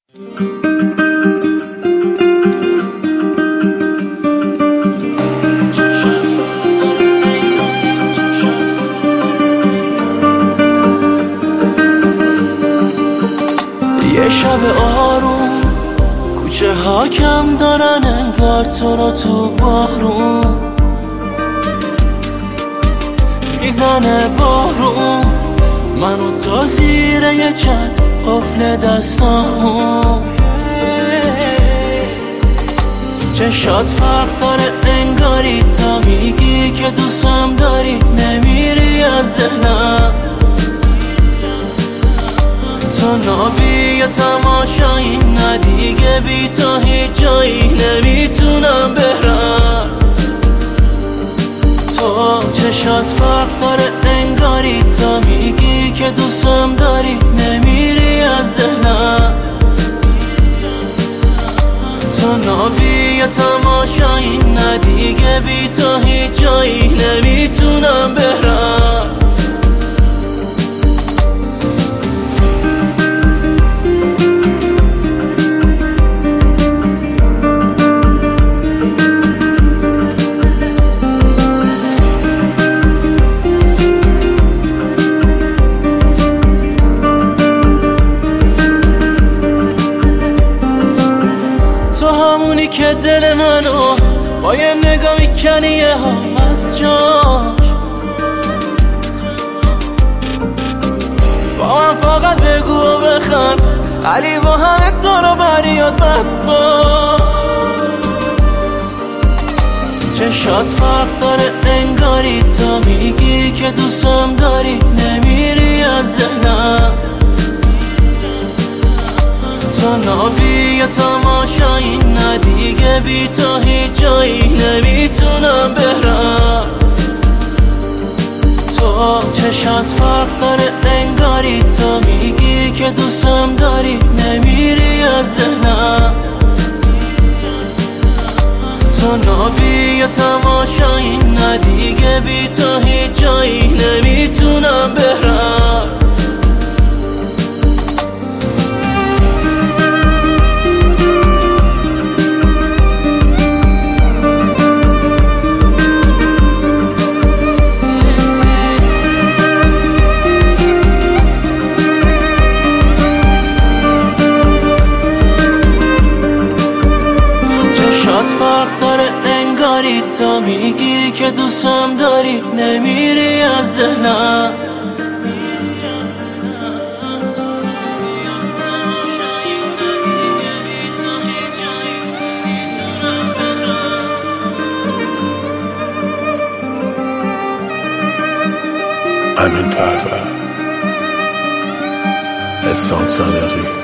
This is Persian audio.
یه شب آروم کوچه ها کم دارن انگار تو رو تو بارون میزنه بارون منو تا زیر یه چت قفل دستامون چشات فرق داره انگاری تا میگی که دوستم داری نمیری از ذهنم تو نابی یا تماشایی نه دیگه بی تو هیچ جایی نمیتونم برم تو چشات فرق داره انگاری تا میگی که دوستم داری نمیری از ذهنم تو نابی یا تماشایی نه دیگه بی تو هیچ جایی نمیتونم برم همونی که دل منو با یه نگاه میکنی یه ها از جاش با من فقط بگو و بخند علی با همه تو رو بریاد بد باش چشات فرق داره انگاری تا میگی که دوستم داری نمیری از ذهنم تو نابی یا تماشایی نه دیگه بی تو هیچ جایی نمیتونم برم تو چشات فرق داره انگاری تا میگی که دوستم داری نمیری از ذهنم تو نابی یا تماشایی نه دیگه بی تو هیچ جایی نمیتونم برم فرق داره انگاری تا میگی که دوستم داری نمیری از ذهنم امین پرور احسان صادقی